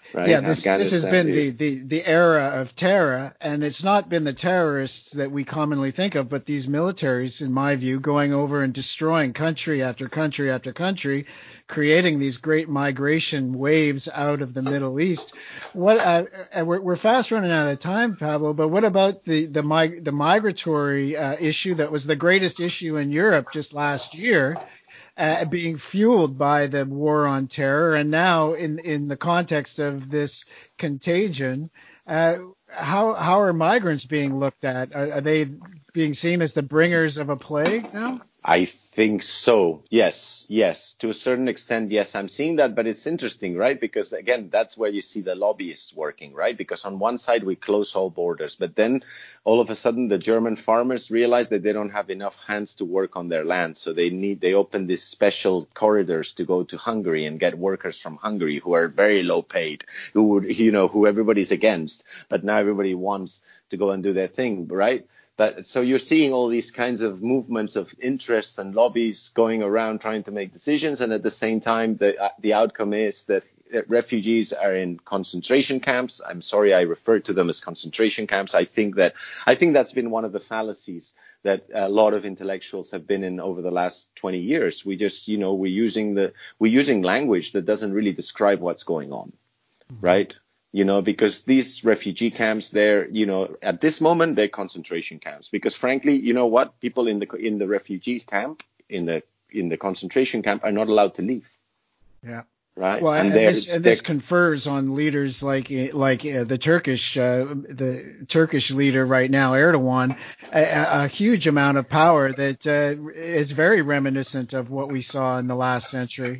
right? Yeah, this this has been Afghanistan. the, the, the era of terror, and it's not been the terrorists that we commonly think of, but these militaries, in my view, going over and destroying country after country after country, creating these great migration waves out of the Middle East. What uh, uh, we're, we're fast running out of time, Pablo. But what about the the, mig- the migratory uh, issue that was the greatest issue in Europe just last year? Uh, being fueled by the war on terror, and now in in the context of this contagion, uh, how how are migrants being looked at? Are, are they being seen as the bringers of a plague now? I think so. Yes, yes. To a certain extent, yes, I'm seeing that. But it's interesting, right? Because again, that's where you see the lobbyists working, right? Because on one side, we close all borders, but then all of a sudden, the German farmers realize that they don't have enough hands to work on their land. So they need, they open these special corridors to go to Hungary and get workers from Hungary who are very low paid, who would, you know, who everybody's against, but now everybody wants to go and do their thing, right? But so you're seeing all these kinds of movements of interest and lobbies going around trying to make decisions. And at the same time, the, uh, the outcome is that refugees are in concentration camps. I'm sorry, I refer to them as concentration camps. I think that, I think that's been one of the fallacies that a lot of intellectuals have been in over the last twenty years. We just, you know, we're using the, we're using language that doesn't really describe what's going on, mm-hmm. right? You know, because these refugee camps, they're, you know, at this moment, they're concentration camps. Because frankly, you know what? People in the in the refugee camp, in the in the concentration camp, are not allowed to leave. Yeah. Right. Well, and, and this and this confers on leaders like like uh, the Turkish uh, the Turkish leader right now, Erdogan, a, a huge amount of power that uh, is very reminiscent of what we saw in the last century.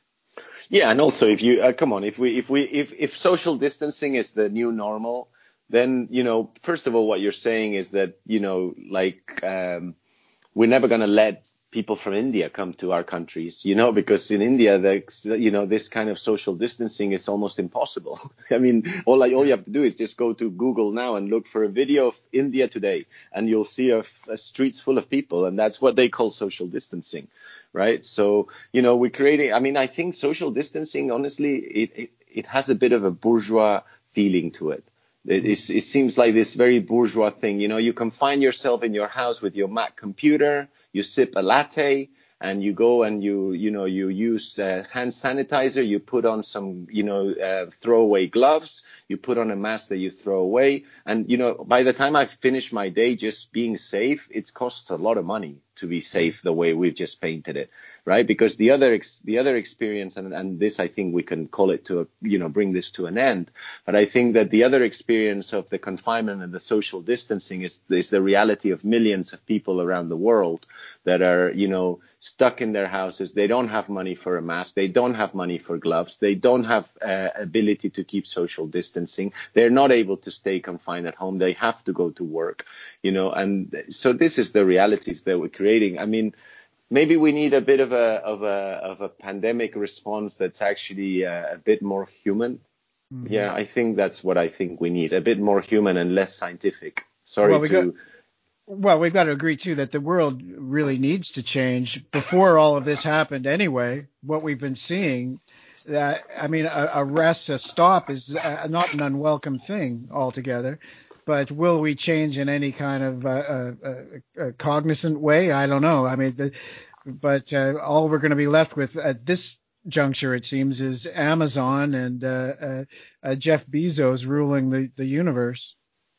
Yeah, and also if you uh, come on, if we if we if if social distancing is the new normal, then you know, first of all, what you're saying is that you know, like um, we're never going to let people from India come to our countries, you know, because in India, the, you know, this kind of social distancing is almost impossible. I mean, all I, all you have to do is just go to Google now and look for a video of India today, and you'll see a, a streets full of people, and that's what they call social distancing. Right. So, you know, we're creating, I mean, I think social distancing, honestly, it, it, it has a bit of a bourgeois feeling to it. It, it's, it seems like this very bourgeois thing. You know, you confine yourself in your house with your Mac computer, you sip a latte, and you go and you, you know, you use uh, hand sanitizer, you put on some, you know, uh, throwaway gloves, you put on a mask that you throw away. And, you know, by the time I finish my day just being safe, it costs a lot of money to be safe the way we've just painted it, right? Because the other, ex- the other experience, and, and this, I think we can call it to, a, you know, bring this to an end. But I think that the other experience of the confinement and the social distancing is, is the reality of millions of people around the world that are, you know, stuck in their houses. They don't have money for a mask. They don't have money for gloves. They don't have uh, ability to keep social distancing. They're not able to stay confined at home. They have to go to work, you know, and so this is the realities that we're creating. I mean, maybe we need a bit of a, of a, of a pandemic response that's actually uh, a bit more human. Mm-hmm. Yeah, I think that's what I think we need. A bit more human and less scientific. Sorry well, we to... Got- Well, we've got to agree, too, that the world really needs to change. Before all of this happened anyway, what we've been seeing, that I mean, a, a rest, a stop is uh, not an unwelcome thing altogether. But will we change in any kind of uh, uh, uh, cognizant way? I don't know. I mean, the, but uh, all we're going to be left with at this juncture, it seems, is Amazon and uh, uh, uh, Jeff Bezos ruling the, the universe.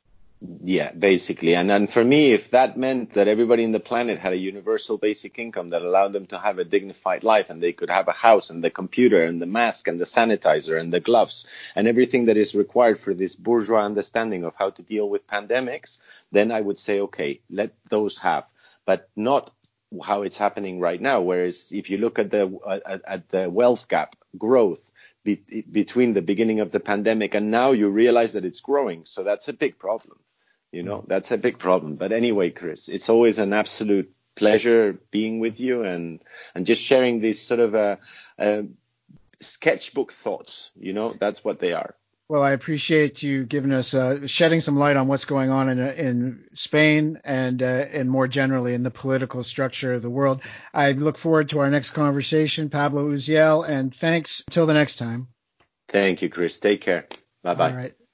Yeah, basically. And and for me, if that meant that everybody in the planet had a universal basic income that allowed them to have a dignified life, and they could have a house and the computer and the mask and the sanitizer and the gloves and everything that is required for this bourgeois understanding of how to deal with pandemics, then I would say, okay, let those have, but not how it's happening right now. Whereas if you look at the at, at the wealth gap growth be, between the beginning of the pandemic and now, you realize that it's growing. So that's a big problem. You know, that's a big problem. But anyway, Chris, it's always an absolute pleasure being with you and, and just sharing these sort of uh, uh, sketchbook thoughts. You know, that's what they are. Well, I appreciate you giving us, uh, shedding some light on what's going on in in Spain and uh, and more generally in the political structure of the world. I look forward to our next conversation, Pablo Uziel, and thanks until the next time. Thank you, Chris. Take care. Bye-bye. All right.